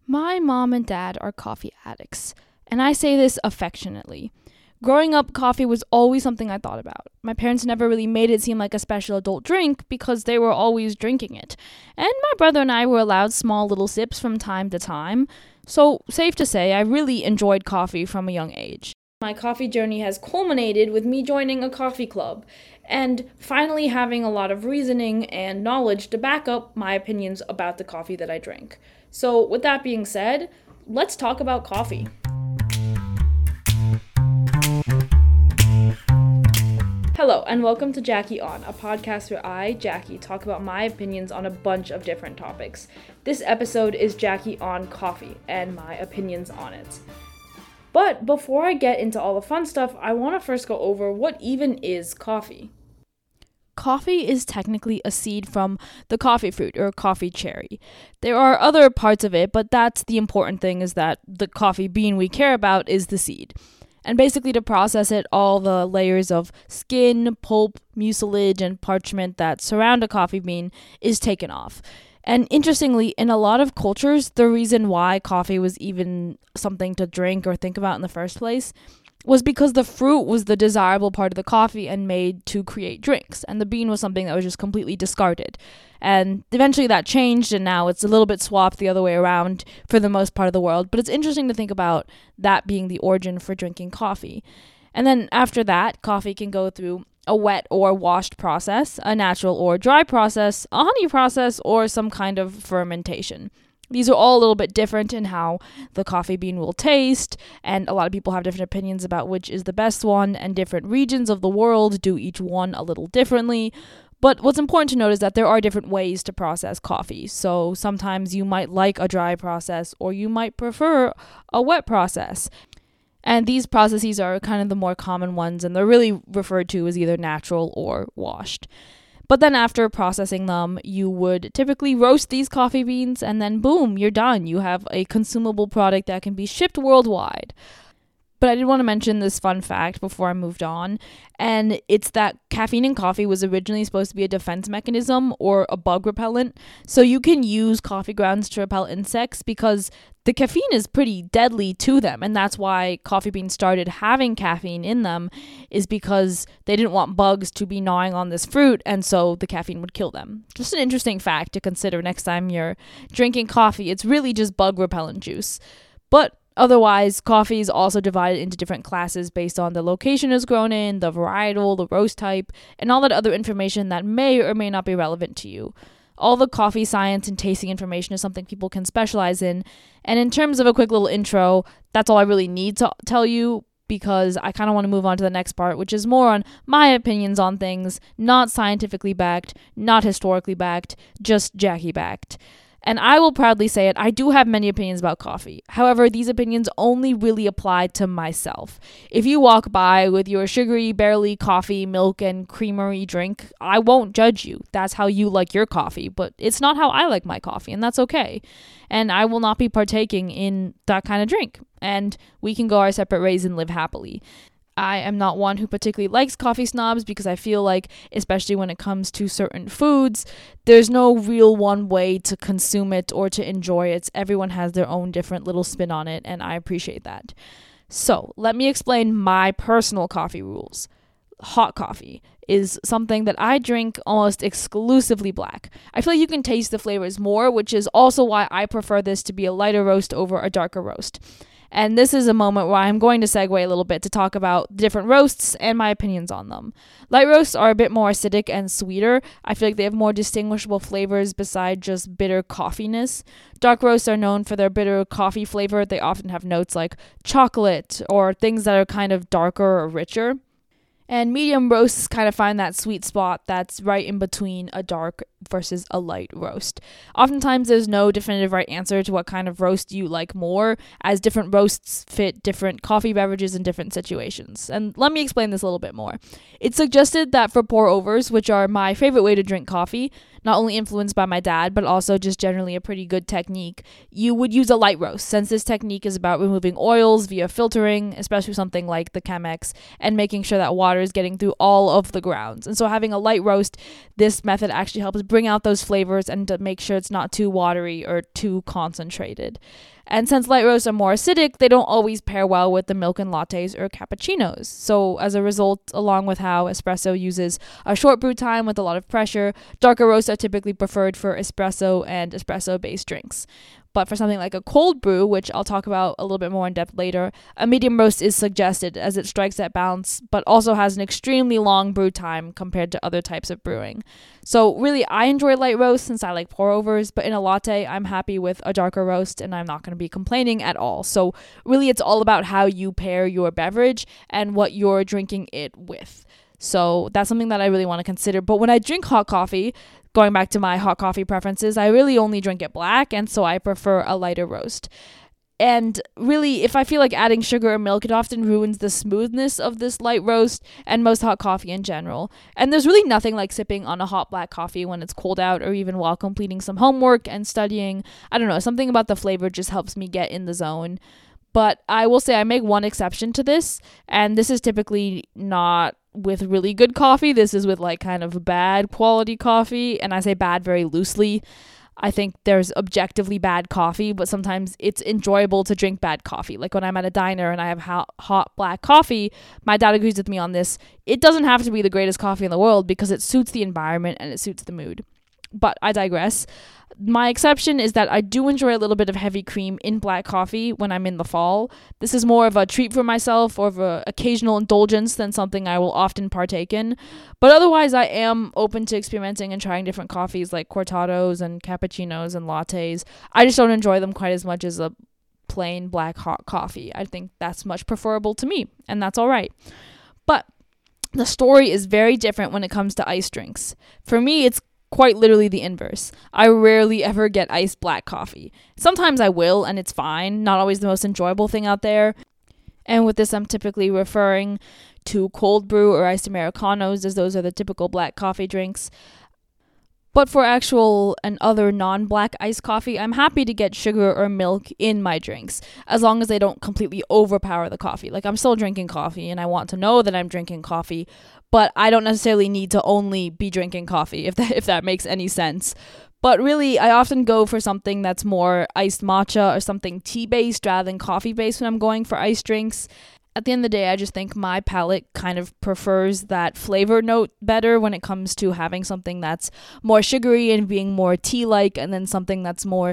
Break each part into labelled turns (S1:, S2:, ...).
S1: My mom and dad are coffee addicts, and I say this affectionately. Growing up, coffee was always something I thought about. My parents never really made it seem like a special adult drink because they were always drinking it. And my brother and I were allowed small little sips from time to time. So, safe to say, I really enjoyed coffee from a young age. My coffee journey has culminated with me joining a coffee club and finally having a lot of reasoning and knowledge to back up my opinions about the coffee that I drink. So, with that being said, let's talk about coffee. Hello, and welcome to Jackie On, a podcast where I, Jackie, talk about my opinions on a bunch of different topics. This episode is Jackie on coffee and my opinions on it. But before I get into all the fun stuff, I want to first go over what even is coffee. Coffee is technically a seed from the coffee fruit or coffee cherry. There are other parts of it, but that's the important thing, is that the coffee bean we care about is the seed. And basically, to process it, all the layers of skin, pulp, mucilage, and parchment that surround a coffee bean is taken off. And interestingly, in a lot of cultures, the reason why coffee was even something to drink or think about in the first place was because the fruit was the desirable part of the coffee and made to create drinks, and the bean was something that was just completely discarded. And eventually that changed, and now it's a little bit swapped the other way around for the most part of the world. But it's interesting to think about that being the origin for drinking coffee. And then after that, coffee can go through a wet or washed process, a natural or dry process, a honey process, or some kind of fermentation. These are all a little bit different in how the coffee bean will taste, and a lot of people have different opinions about which is the best one, and different regions of the world do each one a little differently. But what's important to note is that there are different ways to process coffee. So sometimes you might like a dry process, or you might prefer a wet process. And these processes are kind of the more common ones, and they're really referred to as either natural or washed. But then after processing them, you would typically roast these coffee beans, and then boom, you're done. You have a consumable product that can be shipped worldwide. But I did want to mention this fun fact before I moved on, and it's that caffeine in coffee was originally supposed to be a defense mechanism or a bug repellent. So you can use coffee grounds to repel insects because the caffeine is pretty deadly to them, and that's why coffee beans started having caffeine in them, is because they didn't want bugs to be gnawing on this fruit, and so the caffeine would kill them. Just an interesting fact to consider next time you're drinking coffee. It's really just bug repellent juice. But otherwise, coffee is also divided into different classes based on the location it's grown in, the varietal, the roast type, and all that other information that may or may not be relevant to you. All the coffee science and tasting information is something people can specialize in. And in terms of a quick little intro, that's all I really need to tell you, because I kind of want to move on to the next part, which is more on my opinions on things, not scientifically backed, not historically backed, just Jackie backed. And I will proudly say it, I do have many opinions about coffee. However, these opinions only really apply to myself. If you walk by with your sugary, barely coffee, milk, and creamery drink, I won't judge you. That's how you like your coffee, but it's not how I like my coffee, and that's okay. And I will not be partaking in that kind of drink. And we can go our separate ways and live happily. I am not one who particularly likes coffee snobs, because I feel like, especially when it comes to certain foods, there's no real one way to consume it or to enjoy it. Everyone has their own different little spin on it, and I appreciate that. So, let me explain my personal coffee rules. Hot coffee is something that I drink almost exclusively black. I feel like you can taste the flavors more, which is also why I prefer this to be a lighter roast over a darker roast. And this is a moment where I'm going to segue a little bit to talk about different roasts and my opinions on them. Light roasts are a bit more acidic and sweeter. I feel like they have more distinguishable flavors beside just bitter coffeeness. Dark roasts are known for their bitter coffee flavor. They often have notes like chocolate or things that are kind of darker or richer. And medium roasts kind of find that sweet spot that's right in between a dark versus a light roast. Oftentimes there's no definitive right answer to what kind of roast you like more, as different roasts fit different coffee beverages in different situations. And let me explain this a little bit more. It's suggested that for pour-overs, which are my favorite way to drink coffee, not only influenced by my dad, but also just generally a pretty good technique, you would use a light roast, since this technique is about removing oils via filtering, especially something like the Chemex, and making sure that water is getting through all of the grounds. And so having a light roast, this method actually helps bring out those flavors and to make sure it's not too watery or too concentrated. And since light roasts are more acidic, they don't always pair well with the milk and lattes or cappuccinos. So as a result, along with how espresso uses a short brew time with a lot of pressure, darker roasts are typically preferred for espresso and espresso-based drinks. But for something like a cold brew, which I'll talk about a little bit more in depth later, a medium roast is suggested as it strikes that balance, but also has an extremely long brew time compared to other types of brewing. So really, I enjoy light roasts since I like pour overs, but in a latte, I'm happy with a darker roast and I'm not going to be complaining at all. So really, it's all about how you pair your beverage and what you're drinking it with. So that's something that I really want to consider. But when I drink hot coffee, going back to my hot coffee preferences, I really only drink it black, and so I prefer a lighter roast. And really, if I feel like adding sugar or milk, it often ruins the smoothness of this light roast and most hot coffee in general. And there's really nothing like sipping on a hot black coffee when it's cold out or even while completing some homework and studying. I don't know, something about the flavor just helps me get in the zone. But I will say I make one exception to this, and this is typically not with really good coffee. This is with like kind of bad quality coffee, and I say bad very loosely. I think there's objectively bad coffee, but sometimes it's enjoyable to drink bad coffee. Like when I'm at a diner and I have hot black coffee, my dad agrees with me on this. It doesn't have to be the greatest coffee in the world because it suits the environment and it suits the mood. But I digress. My exception is that I do enjoy a little bit of heavy cream in black coffee when I'm in the fall. This is more of a treat for myself or of an occasional indulgence than something I will often partake in. But otherwise, I am open to experimenting and trying different coffees like cortados and cappuccinos and lattes. I just don't enjoy them quite as much as a plain black hot coffee. I think that's much preferable to me, and that's all right. But the story is very different when it comes to iced drinks. For me, it's quite literally the inverse. I rarely ever get iced black coffee. Sometimes I will, and it's fine. Not always the most enjoyable thing out there. And with this, I'm typically referring to cold brew or iced Americanos, as those are the typical black coffee drinks. But for actual and other non-black iced coffee, I'm happy to get sugar or milk in my drinks, as long as they don't completely overpower the coffee. Like, I'm still drinking coffee, and I want to know that I'm drinking coffee, but I don't necessarily need to only be drinking coffee, if that makes any sense. But really, I often go for something that's more iced matcha or something tea-based rather than coffee-based when I'm going for iced drinks. At the end of the day, I just think my palate kind of prefers that flavor note better when it comes to having something that's more sugary and being more tea-like, and then something that's more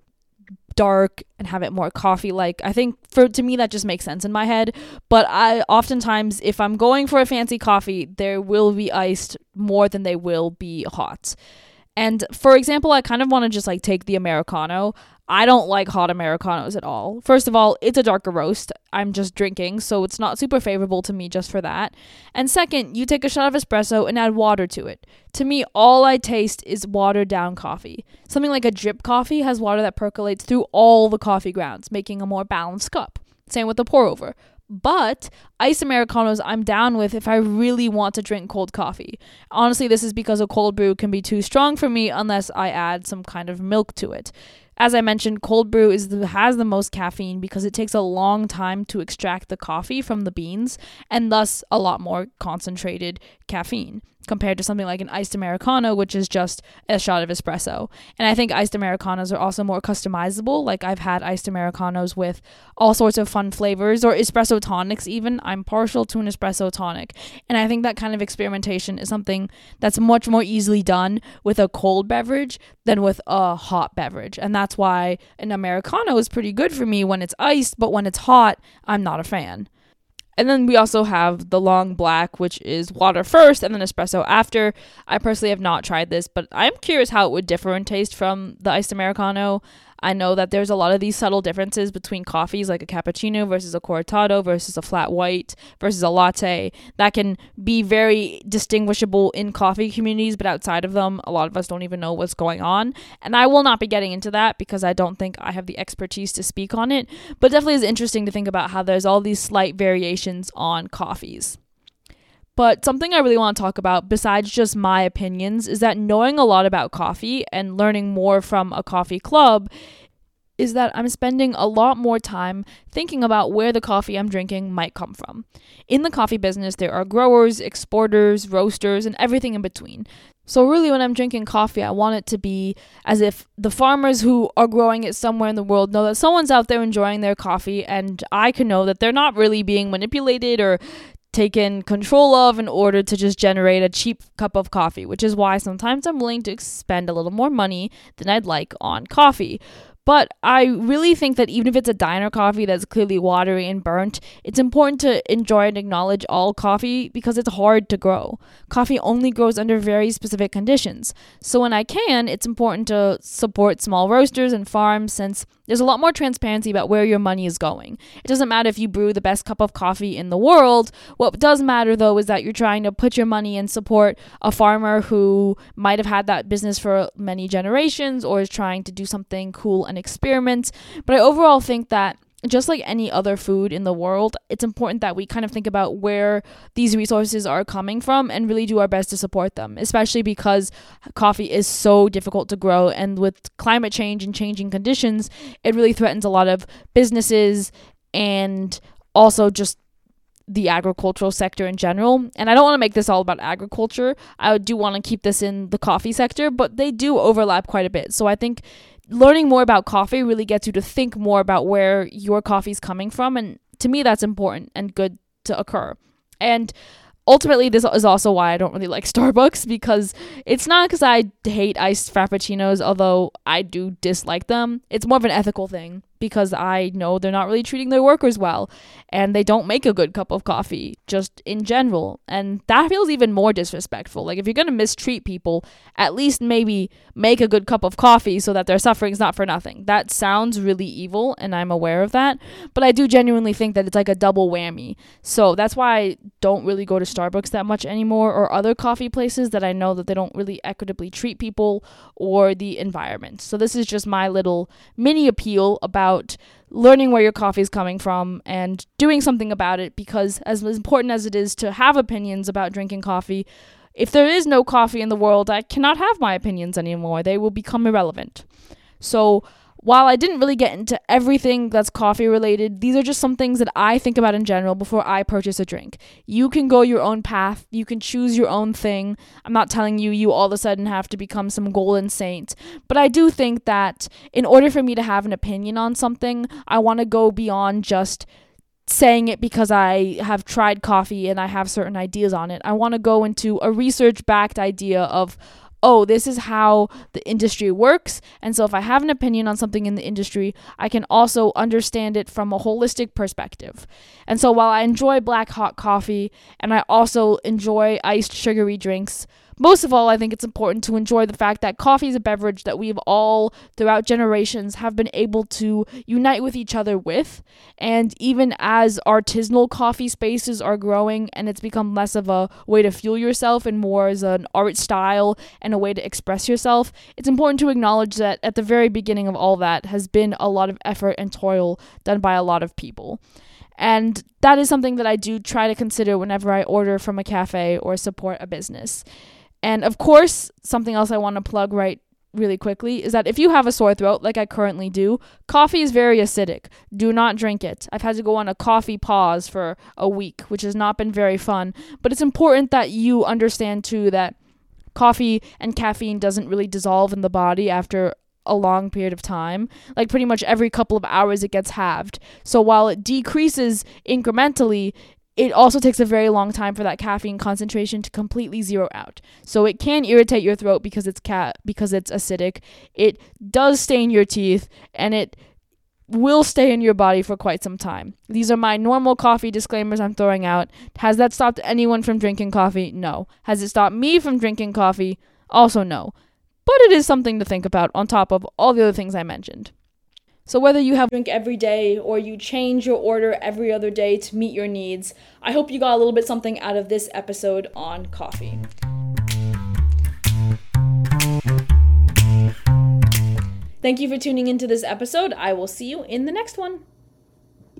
S1: dark and have it more coffee-like. I think to me that just makes sense in my head. But I oftentimes, if I'm going for a fancy coffee, there will be iced more than they will be hot. And for example, I kind of want to just like take the Americano. I don't like hot Americanos at all. First of all, it's a darker roast. I'm just drinking, so it's not super favorable to me just for that. And second, you take a shot of espresso and add water to it. To me, all I taste is watered down coffee. Something like a drip coffee has water that percolates through all the coffee grounds, making a more balanced cup. Same with the pour over. But iced Americanos I'm down with if I really want to drink cold coffee. Honestly, this is because a cold brew can be too strong for me unless I add some kind of milk to it. As I mentioned, cold brew has the most caffeine because it takes a long time to extract the coffee from the beans, and thus a lot more concentrated caffeine compared to something like an iced Americano, which is just a shot of espresso. And I think iced Americanos are also more customizable. Like, I've had iced Americanos with all sorts of fun flavors, or espresso tonics even. I'm partial to an espresso tonic. And I think that kind of experimentation is something that's much more easily done with a cold beverage than with a hot beverage. And that's why an Americano is pretty good for me when it's iced, but when it's hot, I'm not a fan. And then we also have the long black, which is water first and then espresso after. I personally have not tried this, but I'm curious how it would differ in taste from the iced Americano. I know that there's a lot of these subtle differences between coffees, like a cappuccino versus a cortado versus a flat white versus a latte, that can be very distinguishable in coffee communities, but outside of them, a lot of us don't even know what's going on. And I will not be getting into that because I don't think I have the expertise to speak on it, but definitely is interesting to think about how there's all these slight variations on coffees. But something I really want to talk about, besides just my opinions, is that knowing a lot about coffee and learning more from a coffee club is that I'm spending a lot more time thinking about where the coffee I'm drinking might come from. In the coffee business, there are growers, exporters, roasters, and everything in between. So really, when I'm drinking coffee, I want it to be as if the farmers who are growing it somewhere in the world know that someone's out there enjoying their coffee, and I can know that they're not really being manipulated or taken control of in order to just generate a cheap cup of coffee, which is why sometimes I'm willing to spend a little more money than I'd like on coffee. But I really think that even if it's a diner coffee that's clearly watery and burnt, it's important to enjoy and acknowledge all coffee because it's hard to grow. Coffee only grows under very specific conditions. So when I can, it's important to support small roasters and farms since there's a lot more transparency about where your money is going. It doesn't matter if you brew the best cup of coffee in the world. What does matter, though, is that you're trying to put your money and support a farmer who might have had that business for many generations or is trying to do something cool and experiment. But I overall think that just like any other food in the world, it's important that we kind of think about where these resources are coming from and really do our best to support them, especially because coffee is so difficult to grow. And with climate change and changing conditions, it really threatens a lot of businesses and also just the agricultural sector in general. And I don't want to make this all about agriculture. I do want to keep this in the coffee sector, but they do overlap quite a bit. So I think learning more about coffee really gets you to think more about where your coffee's coming from. And to me, that's important and good to occur. And ultimately, this is also why I don't really like Starbucks, because it's not because I hate iced frappuccinos, although I do dislike them. It's more of an ethical thing because I know they're not really treating their workers well and they don't make a good cup of coffee just in general. And that feels even more disrespectful. Like if you're going to mistreat people, at least maybe make a good cup of coffee so that their suffering's not for nothing. That sounds really evil and I'm aware of that, but I do genuinely think that it's like a double whammy. So that's why I don't really go to Starbucks that much anymore or other coffee places that I know that they don't really equitably treat people or the environment. So this is just my little mini appeal about learning where your coffee is coming from and doing something about it, because as important as it is to have opinions about drinking coffee, if there is no coffee in the world, I cannot have my opinions anymore. They will become irrelevant. So while I didn't really get into everything that's coffee related, these are just some things that I think about in general before I purchase a drink. You can go your own path. You can choose your own thing. I'm not telling you all of a sudden have to become some golden saint. But I do think that in order for me to have an opinion on something, I want to go beyond just saying it because I have tried coffee and I have certain ideas on it. I want to go into a research-backed idea of, oh, this is how the industry works. And so if I have an opinion on something in the industry, I can also understand it from a holistic perspective. And so while I enjoy black hot coffee and I also enjoy iced sugary drinks, most of all, I think it's important to enjoy the fact that coffee is a beverage that we've all, throughout generations, have been able to unite with each other with. And even as artisanal coffee spaces are growing and it's become less of a way to fuel yourself and more as an art style and a way to express yourself, it's important to acknowledge that at the very beginning of all that has been a lot of effort and toil done by a lot of people. And that is something that I do try to consider whenever I order from a cafe or support a business. And of course, something else I want to plug really quickly is that if you have a sore throat like I currently do, coffee is very acidic. Do not drink it. I've had to go on a coffee pause for a week, which has not been very fun. But it's important that you understand too that coffee and caffeine doesn't really dissolve in the body after a long period of time. Like pretty much every couple of hours it gets halved. So while it decreases incrementally, it also takes a very long time for that caffeine concentration to completely zero out. So it can irritate your throat because it's acidic. It does stain your teeth and it will stay in your body for quite some time. These are my normal coffee disclaimers I'm throwing out. Has that stopped anyone from drinking coffee? No. Has it stopped me from drinking coffee? Also no. But it is something to think about on top of all the other things I mentioned. So whether you have a drink every day or you change your order every other day to meet your needs, I hope you got a little bit something out of this episode on coffee. Thank you for tuning into this episode. I will see you in the next one.